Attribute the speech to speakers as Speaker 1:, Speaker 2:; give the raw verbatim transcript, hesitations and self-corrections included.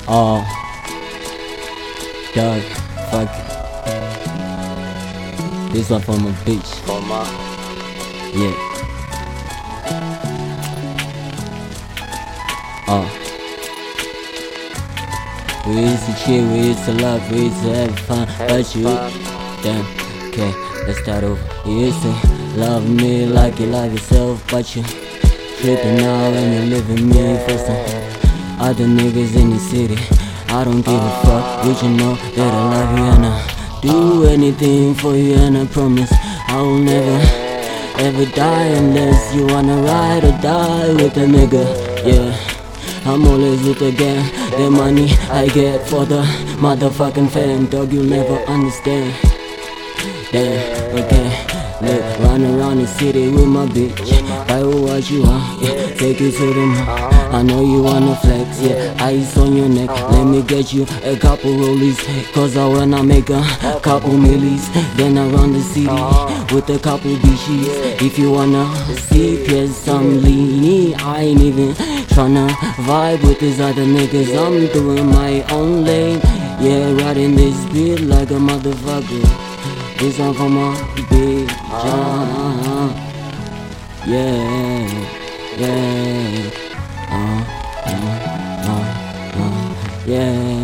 Speaker 1: Oh, dog, fuck. This one from a bitch.
Speaker 2: For my
Speaker 1: Yeah. Oh. We used to chill, we used to love, we used to have fun, but you, damn, okay, let's start over. You used to love me like you love yourself, but you tripping now and you're leaving me for some other niggas in the city. I don't give a fuck, would you know that I love you and I do anything for you, and I promise I will never ever die unless you wanna ride or die with a nigga. Yeah, I'm always with the gang, the money I get for the motherfucking fam. Dog, you'll never understand. Damn, okay, look, run around the city with my bitch. Buy what you want, yeah, take it to the mall. I know you wanna flex, yeah, ice on your neck. Let me get you a couple rollies, cause I wanna make a couple millies. Then around the city with a couple bitches. If you wanna see, here's some leany. I ain't even tryna vibe with these other niggas. I'm doing my own lane, yeah, riding this beat like a motherfucker. This one for my bitch, uh, yeah, yeah, uh, uh, uh, uh, yeah.